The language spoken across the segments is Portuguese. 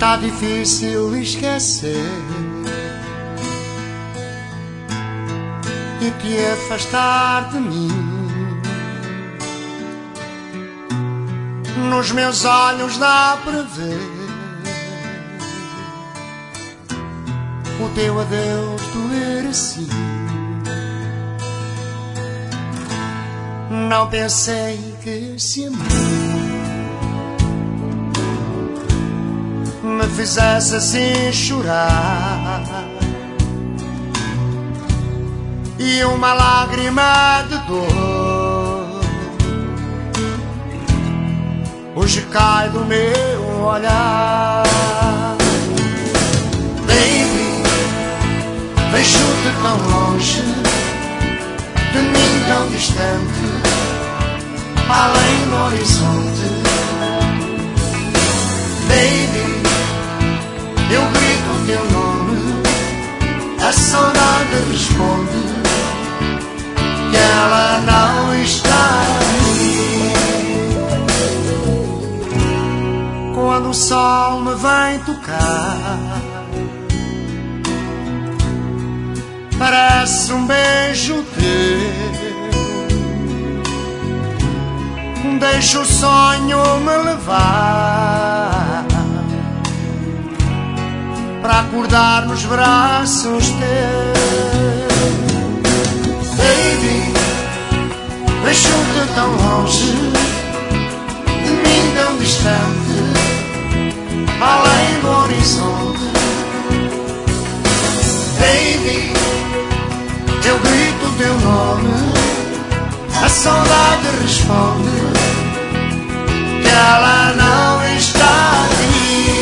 Tá difícil esquecer e te afastar de mim. Nos meus olhos dá para ver o teu adeus doer assim. Não pensei que esse amor me fizesse assim chorar, e uma lágrima de dor hoje cai do meu olhar. Baby, vejo-te tão longe de mim, tão distante, além do horizonte. Baby, eu grito o teu nome, a saudade responde que ela não está aqui. Quando o sol me vem tocar, parece um beijo teu. Deixa o sonho me levar para acordar nos braços teus. Baby, vejo-te tão longe de mim, tão distante, além do horizonte. Baby, eu grito o teu nome, a saudade responde que ela não está aqui.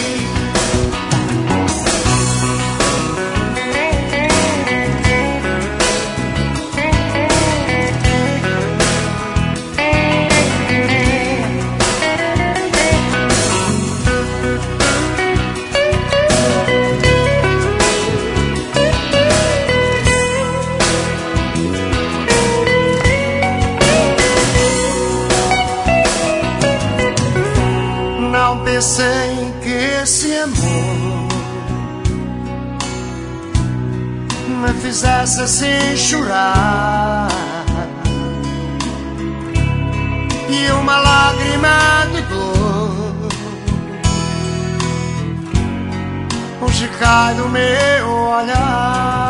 Pensei que esse amor me fizesse assim chorar, e uma lágrima de dor hoje cai do meu olhar.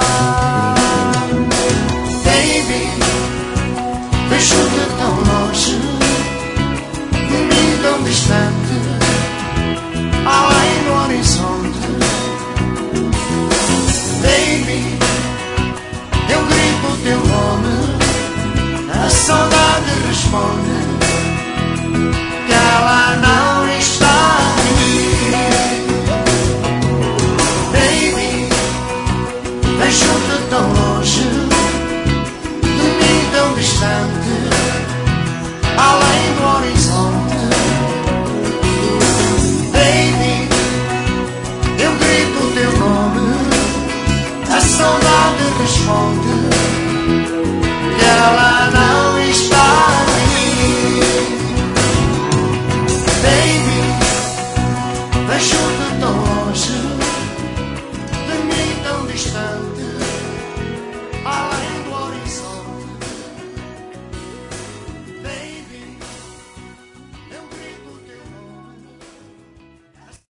Baby, vejo-te tão longe de mim, tão distante, além do horizonte. Baby, eu grito o teu nome, a saudade responde que ela não está aqui. Baby, vejo-te tão longe de mim, tão distante, além do horizonte. A saudade responde que ela não